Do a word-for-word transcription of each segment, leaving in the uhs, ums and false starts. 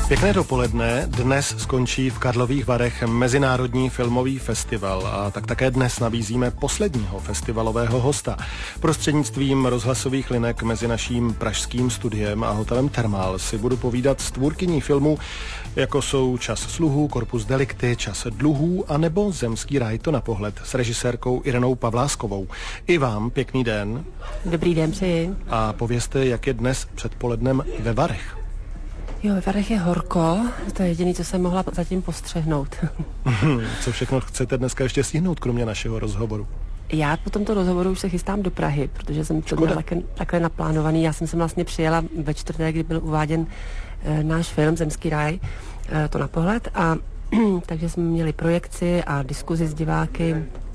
Pěkné dopoledne. Dnes skončí v Karlových Varech Mezinárodní filmový festival a tak také dnes nabízíme posledního festivalového hosta. Prostřednictvím rozhlasových linek mezi naším pražským studiem a hotelem Thermal si budu povídat s tvůrkyní filmů, jako jsou Čas sluhů, Corpus delicti, Čas dluhů a nebo Zemský ráj to na pohled s režisérkou Irenou Pavláskovou. I vám pěkný den. Dobrý den, přeji. A povězte, jak je dnes předpolednem ve Varech. Jo, ve Varech je horko, to je jediné, co jsem mohla zatím postřehnout. Co všechno chcete dneska ještě stihnout, kromě našeho rozhovoru? Já po tomto rozhovoru už se chystám do Prahy, protože jsem to měla takhle, takhle naplánovaný. Já jsem se vlastně přijela ve čtvrtek, kdy byl uváděn e, náš film Zemský ráj, e, to na pohled. A takže jsme měli projekci a diskuzi s diváky.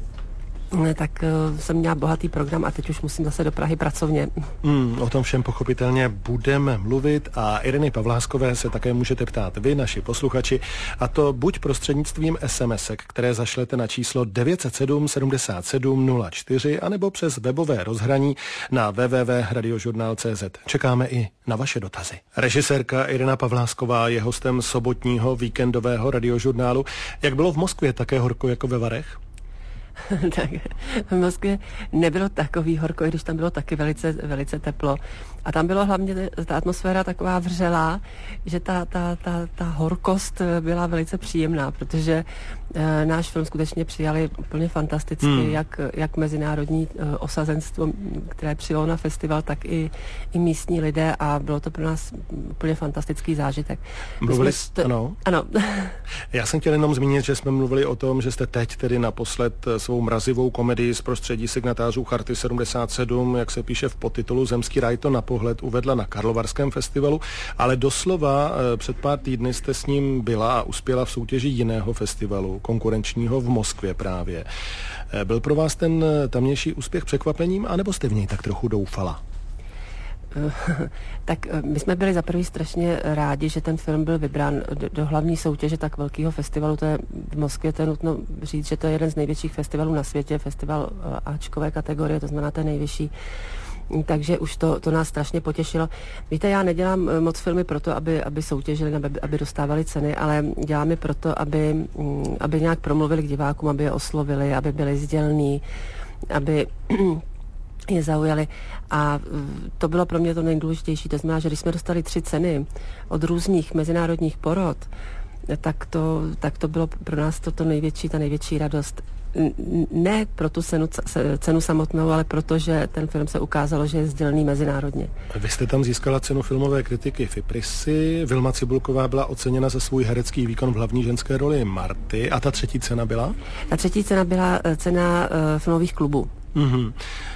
Tak uh, jsem měla bohatý program a teď už musím zase do Prahy pracovně. Mm, o tom všem pochopitelně budeme mluvit a Ireny Pavláskové se také můžete ptát vy, naši posluchači, a to buď prostřednictvím SMSek, které zašlete na číslo devět set sedm sedmdesát sedm nula čtyři, anebo přes webové rozhraní na w w w tečka radiožurnál tečka c z. Čekáme i na vaše dotazy. Režisérka Irena Pavlásková je hostem sobotního víkendového radiožurnálu. Jak bylo v Moskvě, také horko jako ve Varech? Tak v Moskvě nebylo takový horko, i když tam bylo taky velice, velice teplo. A tam bylo hlavně ta atmosféra taková vřelá, že ta, ta, ta, ta horkost byla velice příjemná, protože e, náš film skutečně přijali úplně fantasticky, hmm. jak, jak mezinárodní e, osazenstvo, které přijelo na festival, tak i, i místní lidé a bylo to pro nás úplně fantastický zážitek. Mluvili jste... Ano. Ano. Já jsem chtěl jenom zmínit, že jsme mluvili o tom, že jste teď tedy naposled svou mrazivou komedii z prostředí signatářů Charty sedmdesát sedm, jak se píše v podtitulu Zemský ráj to na pohled, uvedla na Karlovarském festivalu, ale doslova před pár týdny jste s ním byla a uspěla v soutěži jiného festivalu, konkurenčního v Moskvě právě. Byl pro vás ten tamnější úspěch překvapením, anebo jste v něj tak trochu doufala? Tak my jsme byli za prvý strašně rádi, že ten film byl vybrán do, do hlavní soutěže tak velkého festivalu, to je v Moskvě, to je nutno říct, že to je jeden z největších festivalů na světě, festival Ačkové kategorie, to znamená ten nejvyšší. Takže už to, to nás strašně potěšilo. Víte, já nedělám moc filmy proto, aby, aby soutěžili, aby, aby dostávali ceny, ale dělám je proto, aby, aby nějak promluvili k divákům, aby je oslovili, aby byli sdělní, aby je zaujali. A to bylo pro mě to nejdůležitější. To znamená, že když jsme dostali tři ceny od různých mezinárodních porod, tak to, tak to bylo pro nás to, to největší, ta největší radost. Ne pro tu cenu, cenu samotnou, ale protože ten film se ukázalo, že je sdělný mezinárodně. Vy jste tam získala cenu filmové kritiky Fiprisy, Vilma Cibulková byla oceněna za svůj herecký výkon v hlavní ženské roli Marty. A ta třetí cena byla? Ta třetí cena byla cena uh, filmových klubů. Mm-hmm.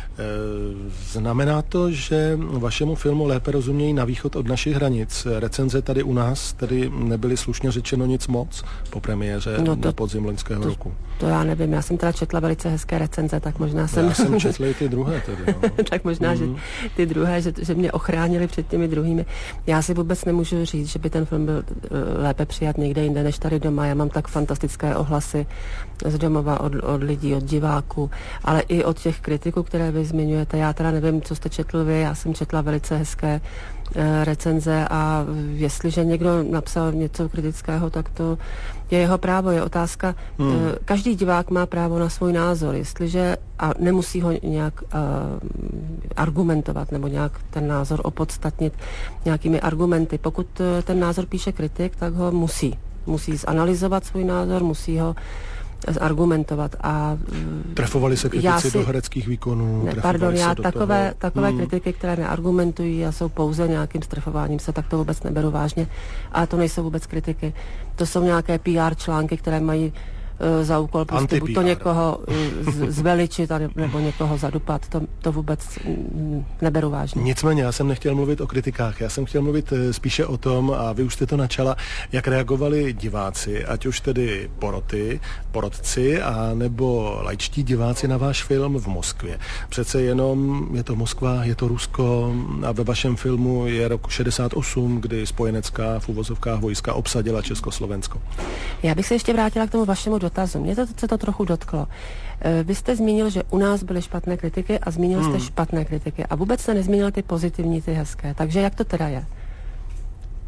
Znamená to, že vašemu filmu lépe rozumějí na východ od našich hranic. Recenze tady u nás tedy nebyly slušně řečeno nic moc po premiéře no to, na podzim loňského to, roku. To já nevím, já jsem teda četla velice hezké recenze, tak možná jsem... Já jsem četl i ty druhé tedy. No. Tak možná, mm. že ty druhé, že, že mě ochránili před těmi druhými. Já si vůbec nemůžu říct, že by ten film byl lépe přijat někde jinde než tady doma. Já mám tak fantastické ohlasy z domova od, od lidí, od diváků, ale i od těch kritiků, které vy zmiňujete. Já teda nevím, co jste četl vy, já jsem četla velice hezké e, recenze a jestliže někdo napsal něco kritického, tak to je jeho právo, je otázka. Hmm. E, každý divák má právo na svůj názor, jestliže a nemusí ho nějak e, argumentovat nebo nějak ten názor opodstatnit nějakými argumenty. Pokud ten názor píše kritik, tak ho musí. Musí zanalyzovat svůj názor, musí ho argumentovat a... Trefovali se kritici si, do hereckých výkonů? Ne, pardon, já takové, takové hmm. kritiky, které neargumentují a jsou pouze nějakým strefováním se, tak to vůbec neberu vážně. Ale to nejsou vůbec kritiky. To jsou nějaké P R články, které mají za úkol prostě buď to někoho zveličit nebo někoho zadupat. To, to vůbec neberu vážně. Nicméně, já jsem nechtěl mluvit o kritikách, já jsem chtěl mluvit spíše o tom, a vy už jste to načala, jak reagovali diváci, ať už tedy poroty, porotci, a nebo laičtí diváci na váš film v Moskvě. Přece jenom je to Moskva, je to Rusko a ve vašem filmu je rok šedesát osm, kdy spojenecká v uvozovkách vojska obsadila Československo. Já bych se ještě vrátila k tomu vašemu dotazu. Mě to, se to trochu dotklo. Vy jste zmínil, že u nás byly špatné kritiky a zmínil hmm. jste špatné kritiky a vůbec se nezmínil ty pozitivní, ty hezké. Takže jak to teda je?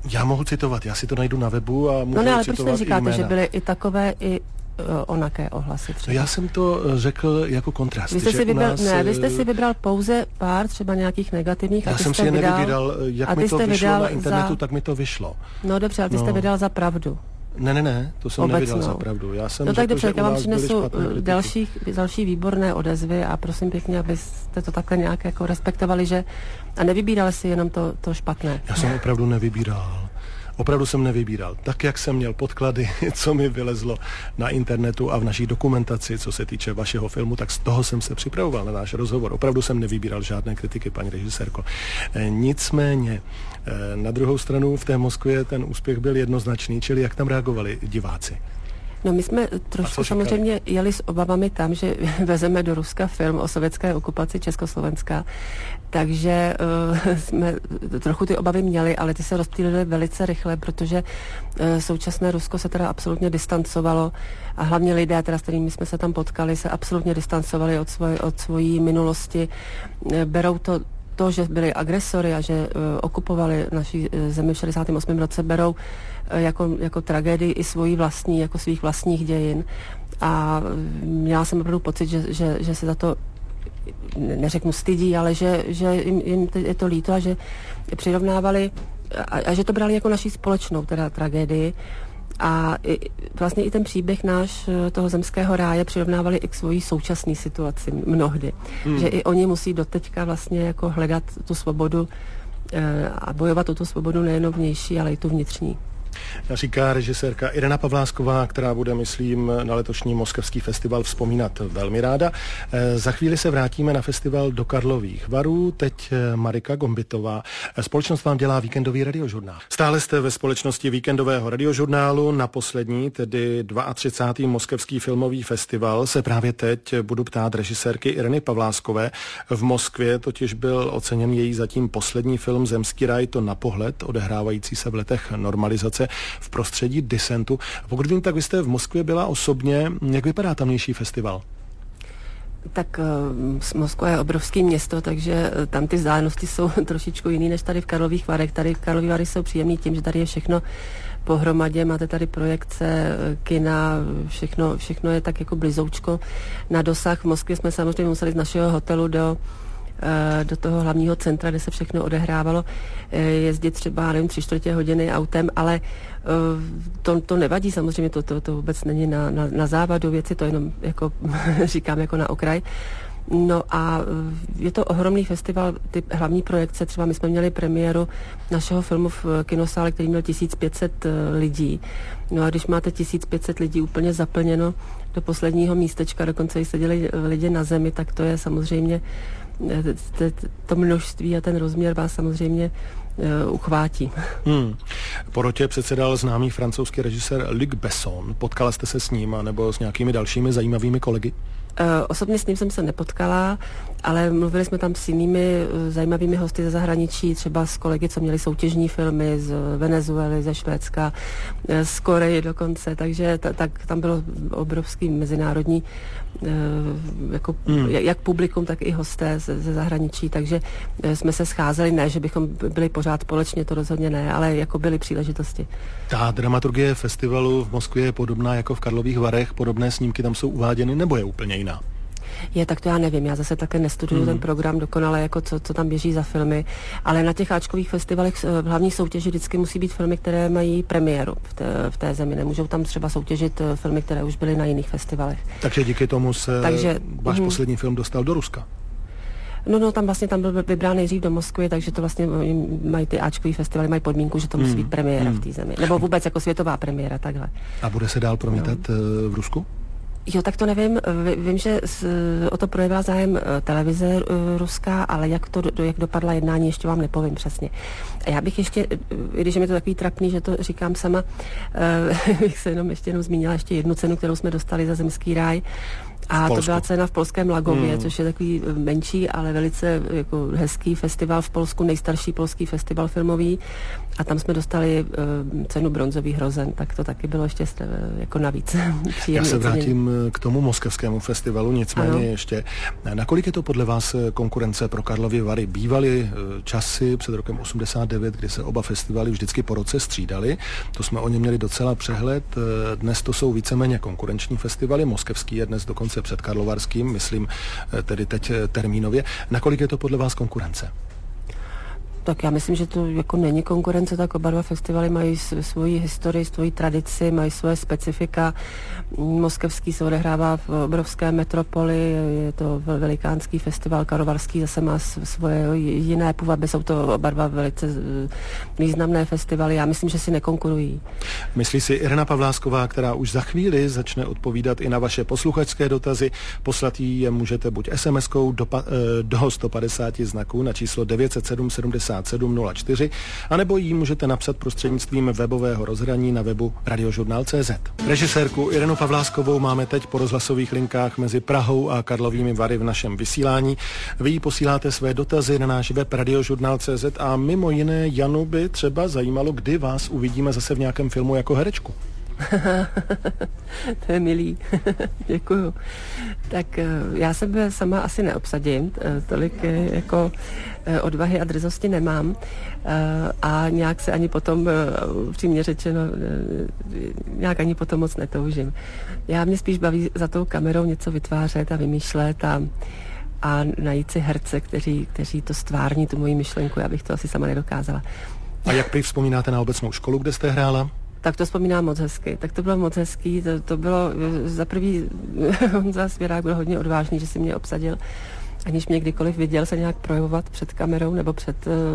Já mohu citovat, já si to najdu na webu a můžu no ne, ale citovat proč říkáte, že byly i takové, i onaké ohlasy třeba? Já jsem to řekl jako kontrast. Vy jste, si vybral, nás, ne, vy jste si vybral pouze pár třeba nějakých negativních. Já jsem si je vydal, nevybíral, jak mi to vyšlo na internetu, za... tak mi to vyšlo. No dobře, ale vy no. jste vydal za pravdu. Ne, ne, ne, to jsem Obecnou. nevydal za pravdu. Já jsem no tak řekl, dobře, já vám přinesu další, další výborné odezvy a prosím pěkně, abyste to takhle nějak jako respektovali, že a nevybírali si jenom to, to špatné. Já jsem opravdu nevybíral. Opravdu jsem nevybíral. Tak, jak jsem měl podklady, co mi vylezlo na internetu a v naší dokumentaci, co se týče vašeho filmu, tak z toho jsem se připravoval na náš rozhovor. Opravdu jsem nevybíral žádné kritiky, paní režisérko. E, nicméně, e, na druhou stranu v té Moskvě ten úspěch byl jednoznačný, čili jak tam reagovali diváci? No my jsme trošku samozřejmě jeli s obavami tam, že vezeme do Ruska film o sovětské okupaci Československa, takže uh, jsme trochu ty obavy měli, ale ty se rozptýlily velice rychle, protože uh, současné Rusko se teda absolutně distancovalo a hlavně lidé, teda s kterými jsme se tam potkali, se absolutně distancovali od, svoje, od svojí minulosti. Uh, berou to to, že byli agresory a že uh, okupovali naši uh, zemi v šedesátém osmém roce, berou uh, jako, jako tragédii i svoji vlastní, jako svých vlastních dějin. A měla jsem opravdu pocit, že, že, že se za to neřeknu stydí, ale že, že jim, jim je to líto a že přirovnávali a, a že to brali jako naší společnou teda tragédii. A i, vlastně i ten příběh náš toho zemského ráje přirovnávali i k svojí současné situaci mnohdy. Hmm. Že i oni musí doteďka vlastně jako hledat tu svobodu e, a bojovat o tu svobodu nejenom vnější, ale i tu vnitřní. Říká režisérka Irena Pavlásková, která bude, myslím, na letošní moskevský festival vzpomínat velmi ráda. E, za chvíli se vrátíme na festival do Karlových Varů. Teď Marika Gombitová. Společnost vám dělá víkendový radiožurnál. Stále jste ve společnosti víkendového radiožurnálu. Na poslední, tedy třicátý druhý moskevský filmový festival, se právě teď budu ptát režisérky Ireny Pavláskové. V Moskvě totiž byl oceněn její zatím poslední film Zemský ráj, to na pohled, odehrávající se v letech normalizace v prostředí disentu. Pokud vím, tak vy jste v Moskvě byla osobně. Jak vypadá tamnější festival? Tak uh, Moskva je obrovské město, takže uh, tam ty vzdálenosti jsou trošičku jiný než tady v Karlových Varech. Tady Karlovy Vary jsou příjemný tím, že tady je všechno pohromadě, máte tady projekce, kina, všechno, všechno je tak jako blizoučko na dosah. V Moskvě jsme samozřejmě museli z našeho hotelu do do toho hlavního centra, kde se všechno odehrávalo, jezdit třeba, nevím, tři čtvrtě hodiny autem, ale to, to nevadí samozřejmě, to, to, to vůbec není na, na, na závadu věci, to jenom jako říkám jako na okraj. No a je to ohromný festival, ty hlavní projekce, třeba my jsme měli premiéru našeho filmu v kinosále, který měl tisíc pět set lidí. No a když máte tisíc pět set lidí úplně zaplněno do posledního místečka, dokonce i seděli lidi na zemi, tak to je samozřejmě to množství a ten rozměr vás samozřejmě uh, uchvátí. Hmm. Porotě předsedal známý francouzský režisér Luc Besson. Potkala jste se s ním nebo s nějakými dalšími zajímavými kolegy? Uh, osobně s ním jsem se nepotkala, ale mluvili jsme tam s jinými uh, zajímavými hosty ze zahraničí, třeba s kolegy, co měli soutěžní filmy z Venezuely, ze Švédska, uh, z Koreji dokonce, takže ta, tak tam bylo obrovský mezinárodní uh, jako, hmm. jak publikum, tak i hosté ze, ze zahraničí, takže uh, jsme se scházeli, ne, že bychom byli pořád společně, to rozhodně ne, ale jako byly příležitosti. Ta dramaturgie festivalu v Moskvě je podobná jako v Karlových Varech, podobné snímky tam jsou uváděny, nebo je úplně jiná? Je, tak to já nevím, já zase také nestuduju mm. ten program dokonale, jako co, co tam běží za filmy, ale na těch áčkových festivalech v hlavní soutěži vždycky musí být filmy, které mají premiéru v té, v té zemi, nemůžou tam třeba soutěžit filmy, které už byly na jiných festivalech. Takže díky tomu se Takže, váš mm. poslední film dostal do Ruska? No, no, tam vlastně tam byl vybrán nejdřív do Moskvy, takže to vlastně mají ty áčkový festivaly, mají podmínku, že to musí mm. být premiéra mm. v té zemi, nebo vůbec jako světová premiéra, takhle. A bude se dál promítat no. v Rusku? Jo, tak to nevím. Vím, že o to projevila zájem televize ruská, ale jak to jak dopadla jednání, ještě vám nepovím přesně. A já bych ještě, i když je mi to takový trapný, že to říkám sama, bych se jenom ještě jenom zmínila ještě jednu cenu, kterou jsme dostali za Zemský ráj. A to byla cena v polském Lagově, hmm. což je takový menší, ale velice jako hezký festival v Polsku, nejstarší polský festival filmový. A tam jsme dostali uh, cenu bronzový hrozen, tak to taky bylo ještě jako navíc. Já se vrátím k tomu moskevskému festivalu, nicméně ano. ještě. Nakolik je to podle vás konkurence pro Karlovy Vary? Bývaly časy před rokem osmdesát devět, kdy se oba festivaly vždycky po roce střídaly. To jsme o něm měli docela přehled. Dnes to jsou víceméně konkurenční festivaly. Moskevský je dnes dokonce před karlovarským, myslím tedy teď termínově. Nakolik je to podle vás konkurence? Tak já myslím, že to jako není konkurence, tak oba dva festivaly mají svoji historii, svoji tradici, mají svoje specifika. Moskevský se odehrává v obrovské metropoli, je to velikánský festival, karlovarský zase má svoje jiné půvaby, jsou to oba dva velice významné festivaly. Já myslím, že si nekonkurují. Myslí si Irena Pavlásková, která už za chvíli začne odpovídat i na vaše posluchačské dotazy. Poslat jí je můžete buď es em eskou do, do sto padesát znaků na číslo devět set sedm sedmdesát sedm nula čtyři, anebo jí můžete napsat prostřednictvím webového rozhraní na webu radiožurnál tečka cé zet. Režisérku Irenu Pavláskovou máme teď po rozhlasových linkách mezi Prahou a Karlovými Vary v našem vysílání. Vy jí posíláte své dotazy na náš web radiožurnál tečka cé zet a mimo jiné Janu by třeba zajímalo, kdy vás uvidíme zase v nějakém filmu jako herečku. To je milý. Děkuju. Tak já sebe sama asi neobsadím, tolik jako odvahy a drzosti nemám a nějak se ani potom, přímě řečeno, nějak ani potom moc netoužím. Já mě spíš baví za tou kamerou něco vytvářet a vymýšlet a a najít si herce, kteří, kteří to stvární, tu moji myšlenku, já bych to asi sama nedokázala. A jak prý vzpomínáte na obecnou školu, kde jste hrála? Tak to vzpomínám moc hezky. Tak to bylo moc hezký. To, to bylo za prvý, Honza Svěrák byl hodně odvážný, že si mě obsadil, aniž mě kdykoliv viděl se nějak projevovat před kamerou nebo před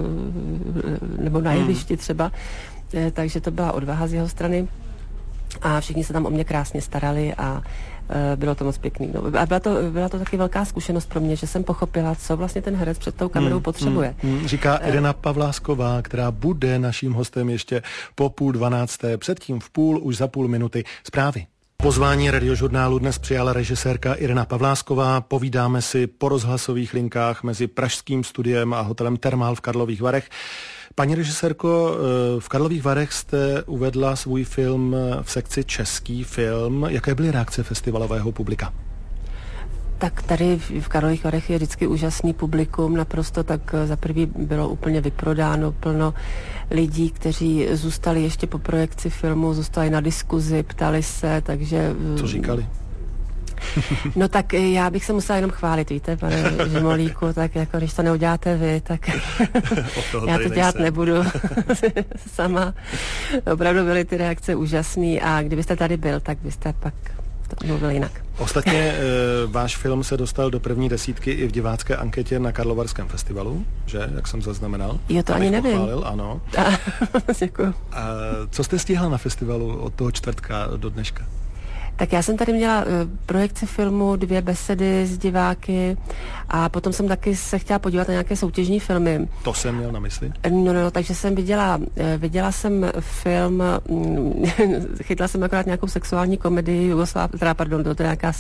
nebo na jevišti třeba. Takže to byla odvaha z jeho strany. A všichni se tam o mě krásně starali a bylo to moc pěkný. No, a byla to, byla to taky velká zkušenost pro mě, že jsem pochopila, co vlastně ten herec před tou kamerou hmm, potřebuje. Hmm, hmm, říká Irena Pavlásková, která bude naším hostem ještě po půl dvanácté, předtím v půl, už za půl minuty zprávy. Pozvání radiožurnálu dnes přijala režisérka Irena Pavlásková. Povídáme si po rozhlasových linkách mezi pražským studiem a hotelem Thermal v Karlových Varech. Paní režisérko, v Karlových Varech jste uvedla svůj film v sekci Český film. Jaké byly reakce festivalového publika? Tak tady v Karlových Varech je vždycky úžasný publikum, naprosto tak za prvý bylo úplně vyprodáno, plno lidí, kteří zůstali ještě po projekci filmu, zůstali na diskuzi, ptali se, takže... Co říkali? No tak já bych se musela jenom chválit, víte, pane Žimolíku, tak jako když to neuděláte vy, tak já to dělat nejsem. Nebudu sama. Opravdu byly ty reakce úžasný a kdybyste tady byl, tak byste pak to mluvil jinak. Ostatně e, váš film se dostal do první desítky i v divácké anketě na Karlovarském festivalu, že, jak jsem zaznamenal. Jo, to ani nevím. Pochválil, ano. Děkuji. A co jste stihla na festivalu od toho čtvrtka do dneška? Tak já jsem tady měla uh, projekci filmu, dvě besedy s diváky a potom jsem taky se chtěla podívat na nějaké soutěžní filmy. To jsem měl na mysli. No, no, takže jsem viděla, uh, viděla jsem film, um, chytla jsem akorát nějakou sexuální komedii, Jugosláv, teda pardon, to je nějaká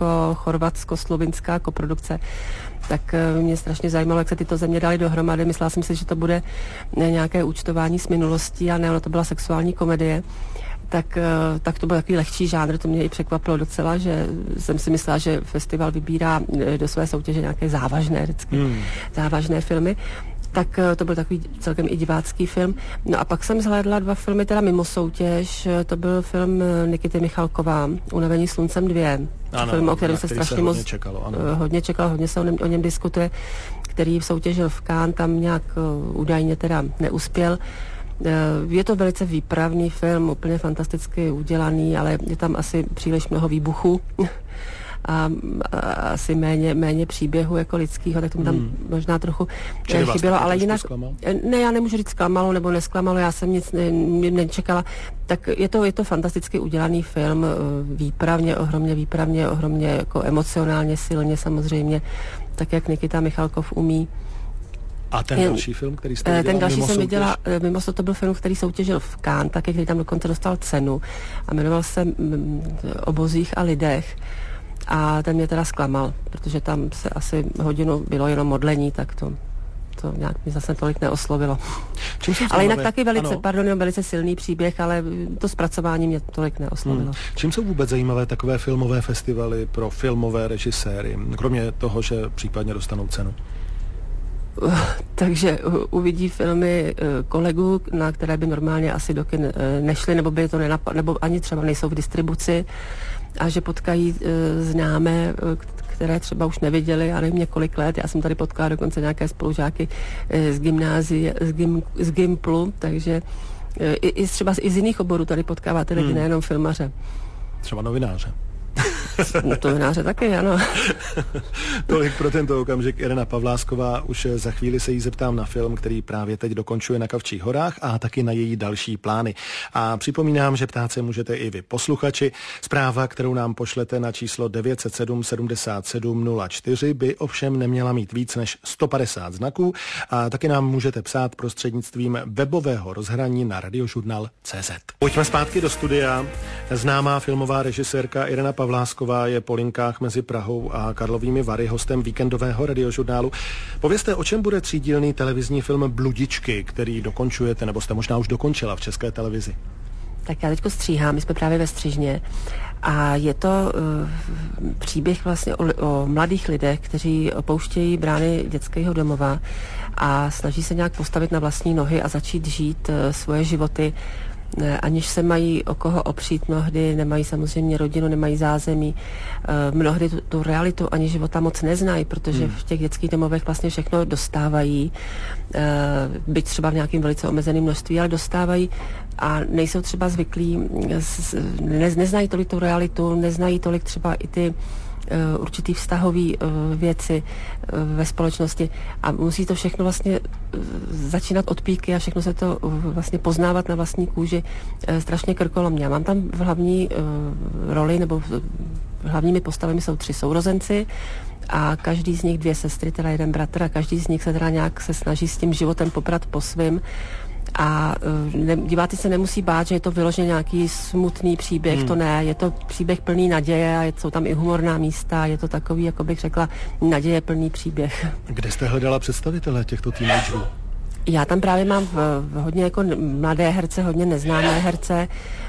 srbsko-chorvatsko-slovinská koprodukce. Tak uh, mě strašně zajímalo, jak se tyto země daly dohromady. Myslela jsem si, že to bude nějaké účtování s minulostí, a ne, ono to byla sexuální komedie. Tak, tak to byl takový lehčí žánr, to mě i překvapilo docela, že jsem si myslela, že festival vybírá do své soutěže nějaké závažné, vždycky, hmm. závažné filmy. Tak to byl takový celkem i divácký film. No a pak jsem zhlédla dva filmy teda mimo soutěž. To byl film Nikity Michalková, Unavení sluncem dva. Ano, film, o kterém se strašně se moc hodně čekalo, ano. hodně čekalo, hodně se o něm, o něm diskutuje, který soutěžil v Cannes, tam nějak údajně teda neuspěl. Je to velice výpravný film, úplně fantasticky udělaný, ale je tam asi příliš mnoho výbuchů a, a asi méně, méně příběhu jako lidského, tak to mi tam hmm. možná trochu Čili chybělo, ale jinak... Zklamal? Ne, já nemůžu říct zklamalo nebo nesklamalo, já jsem nic ne, nečekala. Tak je to, je to fantasticky udělaný film, výpravně, ohromně výpravně, ohromně jako emocionálně silně samozřejmě, tak jak Nikita Michalkov umí. A ten další film, který jste viděla? Ten další mimo jsem soutěž? viděla, mimo to byl film, který soutěžil v Cannes, taky, který tam dokonce dostal cenu a jmenoval se mm, O bozích a lidech. a ten mě teda zklamal, protože tam se asi hodinu bylo jenom modlení, tak to to nějak mi zase tolik neoslovilo. Ale jinak taky velice, ano. pardon, velice silný příběh, ale to zpracování mě tolik neoslovilo. Hmm. Čím jsou vůbec zajímavé takové filmové festivaly pro filmové režiséry, kromě toho, že případně dostanou cenu? Takže uvidí filmy kolegů, na které by normálně asi do kin nešly, nebo by to nenapad, nebo ani třeba nejsou v distribuci, a že potkají známé, které třeba už neviděli, a nevím několik let. Já jsem tady potkala dokonce nějaké spolužáky z gymnázie, z, gym, z Gimplu, takže i, i třeba i z jiných oborů tady potkáváte lidi, hmm. nejenom filmaře. Třeba novináře. No, to novináře taky, ano. Tolik pro tento okamžik Irena Pavlásková. Už za chvíli se jí zeptám na film, který právě teď dokončuje na Kavčích horách, a taky na její další plány. A připomínám, že ptát se můžete i vy, posluchači. Zpráva, kterou nám pošlete na číslo devět set sedm sedmdesát sedm nula čtyři, by ovšem neměla mít víc než sto padesát znaků, a taky nám můžete psát prostřednictvím webového rozhraní na radiožurnal tečka cé zet. Pojďme zpátky do studia. Známá filmová režisérka Irena Pavlásková je po linkách mezi Prahou a Karlovými Vary hostem víkendového radiožurnálu. Povězte, o čem bude třídílný televizní film Bludičky, který dokončujete, nebo jste možná už dokončila v České televizi? Tak já teďko stříhám, my jsme právě ve Střižně, a je to uh, příběh vlastně o, o mladých lidech, kteří opouštějí brány dětského domova a snaží se nějak postavit na vlastní nohy a začít žít uh, svoje životy, aniž se mají o koho opřít. Mnohdy nemají samozřejmě rodinu, nemají zázemí, mnohdy tu, tu realitu ani života moc neznají, protože hmm. v těch dětských domovech vlastně všechno dostávají, byť třeba v nějakým velice omezeném množství, ale dostávají a nejsou třeba zvyklí, ne, neznají tolik tu realitu, neznají tolik třeba i ty Uh, určitý vztahový uh, věci uh, ve společnosti, a musí to všechno vlastně uh, začínat od píky a všechno se to uh, vlastně poznávat na vlastní kůži uh, strašně krkolomně. Já mám tam v hlavní uh, roli, nebo uh, hlavními postavami jsou tři sourozenci a každý z nich dvě sestry, teda jeden bratr, a každý z nich se teda nějak se snaží s tím životem poprat po svým. A ne, diváci se nemusí bát, že je to vyloženě nějaký smutný příběh, hmm. to ne, je to příběh plný naděje a jsou tam i humorná místa, je to takový, jako bych řekla, naděje plný příběh. Kde jste hledala představitele těchto teenagerů? Já tam právě mám v, v hodně jako mladé herce, hodně neznámé herce,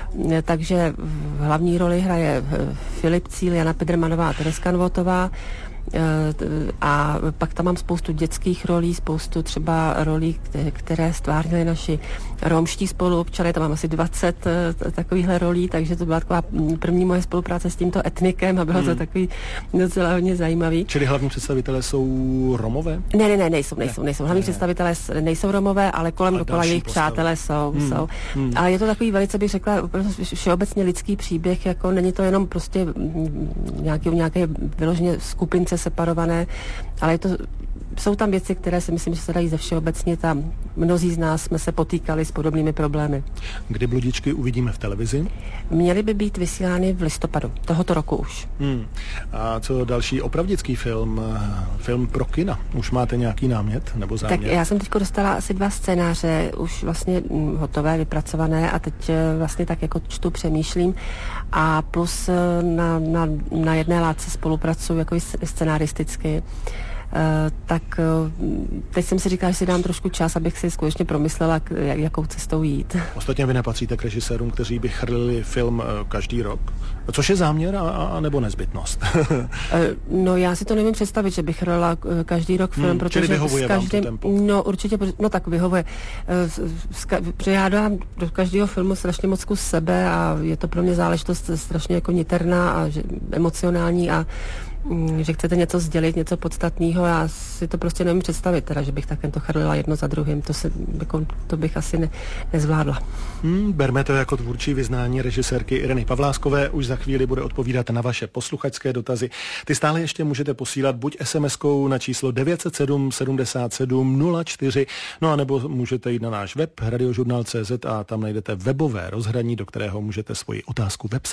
takže v hlavní roli hraje Filip Cíl, Jana Pidrmanová a Tereska Nvotová. A pak tam mám spoustu dětských rolí, spoustu třeba rolí, které stvárnili naši romští spoluobčané, tam mám asi dvacet takovýchhle rolí, takže to byla taková první moje spolupráce s tímto etnikem a bylo hmm. to takový docela hodně zajímavý. Čili hlavní představitelé jsou Romové? Ne, ne, ne, nejsou, nejsou, nejsou. Hlavní ne. představitelé nejsou Romové, ale kolem dokola jejich postavy. Přátelé jsou, hmm. jsou. Hmm. Ale je to takový velice, bych řekla, všeobecně lidský příběh, jako není to jenom prostě nějaký, nějaké vyloženě skupince separované, ale je to, jsou tam věci, které si myslím, že se dají ze všeobecnit a mnozí z nás jsme se potýkali s podobnými problémy. Kdy Bludičky uvidíme v televizi? Měly by být vysílány v listopadu, tohoto roku už. Hmm. A co další opravdický film, film pro kina? Už máte nějaký námět nebo záměr? Tak já jsem teď dostala asi dva scénáře, už vlastně hotové, vypracované, a teď vlastně tak jako čtu, přemýšlím, a plus na, na, na jedné látce spolupracuji jako scenaristicky. Uh, tak uh, teď jsem si říkala, že si dám trošku čas, abych si skutečně promyslela, k, jak, jakou cestou jít. Ostatně vy nepatříte k režisérům, kteří by chrlili film uh, každý rok? Což je záměr a, a nebo nezbytnost? uh, no já si to nevím představit, že bych chrlila uh, každý rok film, hmm, protože vyhovuje s každým, vám to tempo? No určitě, no tak vyhovuje. Uh, protože já dám do každého filmu strašně moc kus sebe a je to pro mě záležitost strašně jako niterná a že, emocionální a že chcete něco sdělit, něco podstatného, já si to prostě nevím představit, teda, že bych takhle to chrlila jedno za druhým, to, se, jako, to bych asi ne, nezvládla. Hmm, berme to jako tvůrčí vyznání režisérky Ireny Pavláskové, už za chvíli bude odpovídat na vaše posluchačské dotazy. Ty stále ještě můžete posílat buď es em eskou na číslo devět set sedm sedmdesát sedm nula čtyři, no a nebo můžete jít na náš web radiožurnal tečka cé zet a tam najdete webové rozhraní, do kterého můžete svoji otázku vepsat.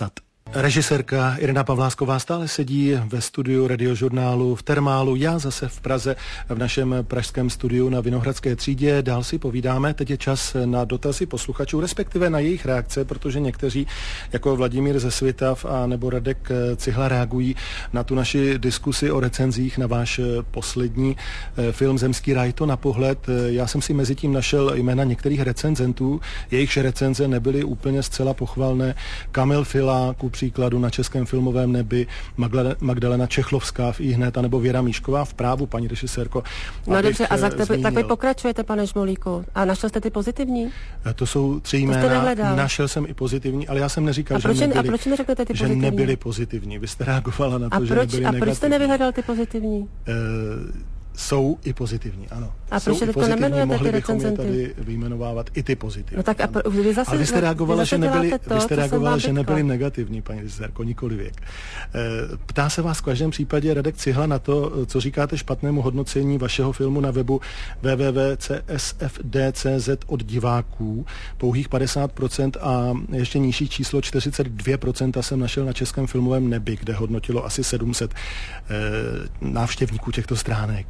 Režisérka Irena Pavlásková stále sedí ve studiu Radiožurnálu v Termálu, já zase v Praze v našem pražském studiu na Vinohradské třídě. Dál si povídáme, teď je čas na dotazy posluchačů, respektive na jejich reakce, protože někteří, jako Vladimír ze Svitav a nebo Radek Cihla, reagují na tu naši diskusi o recenzích na váš poslední film Zemský raj. To na pohled. Já jsem si mezi tím našel jména některých recenzentů, jejichž recenze nebyly úplně zcela pochvalné. Kamil Fila, ku příkladu, na Českém filmovém nebi, Magdalena Čechlovská v Ihned, nebo Věra Míšková v Právu, paní režisérko. No dobře, a za tebe, tak vy pokračujete, pane Žmolíku. A našel jste ty pozitivní? To jsou tři jména. Našel jsem i pozitivní, ale já jsem neříkal, že nebyli, a proč neřeknete ty pozitivní? Že nebyli pozitivní. Vy jste reagovala na to, a že proč, nebyli a negativní. A proč jste nevyhledal ty pozitivní? Uh, Jsou i pozitivní, ano. A proč to nemenujete mohli ty bychom je recenzenty? tady vyjmenovávat i ty pozitivní. No tak a pro, vy zase, ale vy jste reagovala, vy že nebyli, to, vy jste reagovala, že nebyli vytkla. negativní, paní režisérko, nikoli věk. Ptá se vás v každém případě Radek Cihla na to, co říkáte špatnému hodnocení vašeho filmu na webu w w w tečka c s f d tečka c z od diváků. Pouhých padesát procent a ještě nižší číslo čtyřicet dvě procenta jsem našel na Českém filmovém nebi, kde hodnotilo asi sedm set návštěvníků těchto stránek.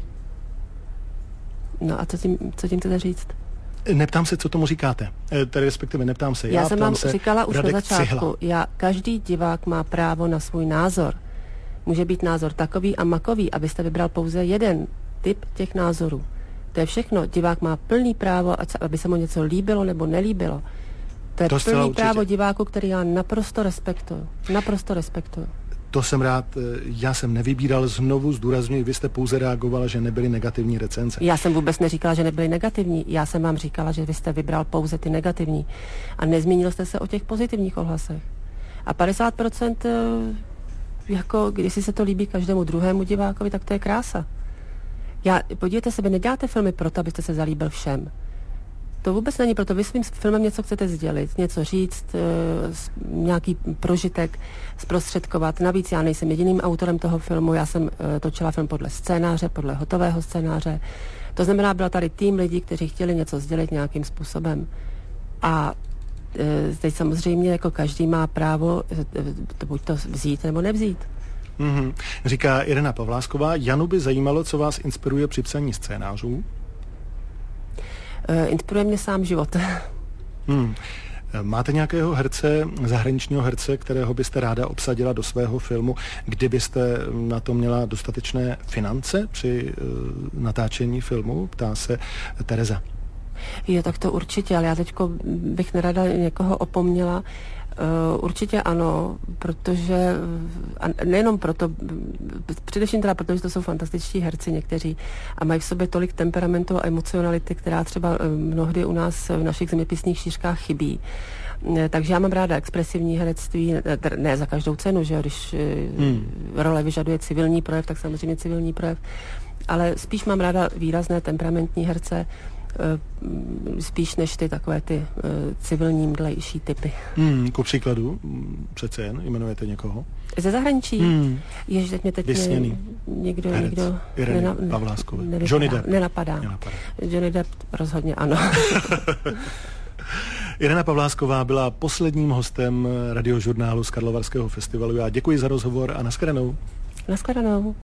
No a co tím, co tím chcete říct? Neptám se, co tomu říkáte. E, tedy respektive neptám se. Já, já jsem vám se říkala už Radek na začátku. Cihla. Já, každý divák má právo na svůj názor. Může být názor takový a makový, abyste vybral pouze jeden typ těch názorů. To je všechno. Divák má plný právo, aby se mu něco líbilo nebo nelíbilo. To je to plný právo diváku, který já naprosto respektuju. Naprosto respektuju. To jsem rád, já jsem nevybíral, znovu zdůrazňuji, vy jste pouze reagovala, že nebyly negativní recenze. Já jsem vůbec neříkala, že nebyly negativní, já jsem vám říkala, že vy jste vybral pouze ty negativní a nezmínil jste se o těch pozitivních ohlasech. A padesát procent, jako když si se to líbí každému druhému divákovi, tak to je krása. Já, podívejte se, vy neděláte filmy proto, abyste se zalíbil všem. To vůbec není, proto vy svým filmem něco chcete sdělit, něco říct, e, nějaký prožitek zprostředkovat. Navíc já nejsem jediným autorem toho filmu, já jsem e, točila film podle scénáře, podle hotového scénáře. To znamená, byla tady tým lidí, kteří chtěli něco sdělit nějakým způsobem. A e, teď samozřejmě jako každý má právo e, to buď to vzít nebo nevzít. Mm-hmm. Říká Irena Pavlásková. Janu by zajímalo, co vás inspiruje při psaní scénářů? Uh, inspiruje mě sám život. Hmm. Máte nějakého herce, zahraničního herce, kterého byste ráda obsadila do svého filmu, kdybyste na to měla dostatečné finance při uh, natáčení filmu? Ptá se Tereza. Jo, tak to určitě, ale já teďko bych nerada někoho opomněla. Uh, určitě ano, protože a nejenom proto, především teda proto, že to jsou fantastičtí herci někteří a mají v sobě tolik temperamentu a emocionality, která třeba mnohdy u nás v našich zeměpisných šířkách chybí. Takže já mám ráda expresivní herectví, ne za každou cenu, že když hmm. role vyžaduje civilní projev, tak samozřejmě civilní projev, ale spíš mám ráda výrazné temperamentní herce, spíš než ty takové ty uh, civilní mdlejší typy. Hmm, ku příkladu, přece jen, jmenujete někoho? Ze zahraničí? Hmm. Jež teď mě teď Vysněný. někdo, herec. někdo Ireny nena, Pavláskové. Nevypadá, Johnny Depp. Nenapadá. Nenapadá. Johnny Depp rozhodně ano. Irena Pavlásková byla posledním hostem Radiožurnálu z Karlovarského festivalu. Já děkuji za rozhovor a nashledanou. Nashledanou.